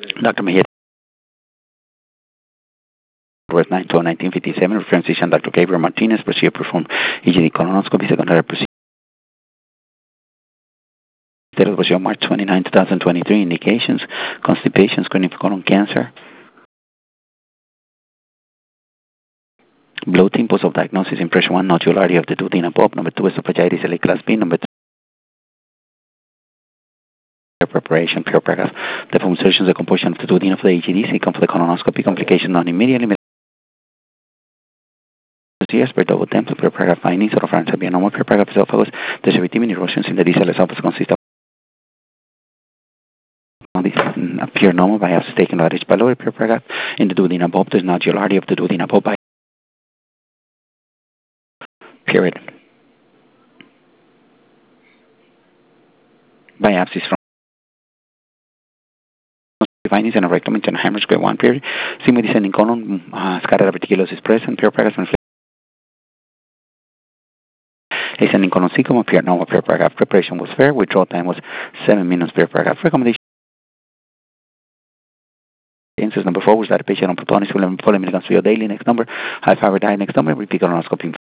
Dr. Mejia was 9 to 1957, reference physician Dr. Gabriel Martinez, procedure performed EGD colonoscopy, secondary procedure. Was your March 29, 2023. Indications: constipation, screening for colon cancer, bloating, post of diagnosis, impression 1, nodularity of the duodenum above. Number 2, esophagitis, LA class B. Number 3, preparation, pure paragraph. The demonstrations, the composition of the duodenum for the EGD, come for the colonoscopy, complication non immediately. Per double temple, pure paragraph findings, or France be normal, pure paragraph esophagus, the sevitimin erosions in the distal esophagus consist of appear normal biopsy taken by H. pylori, pure paragraph. In the duodenum above, there's nodularity of the duodenum above by period. Biopsies from findings and a rectum into hemorrhage grade 1 period. Same with descending colon, scattered reticulosis present, pure paragraph. Ascending colon cecum appeared normal, pure paragraph. Preparation was fair. Withdrawal time was 7 minutes, pure paragraph. Recommendation. Answers number 4 was that a patient on protonix 11 milligrams daily. Next number, high fiber diet. Next number, repeat colonoscopy.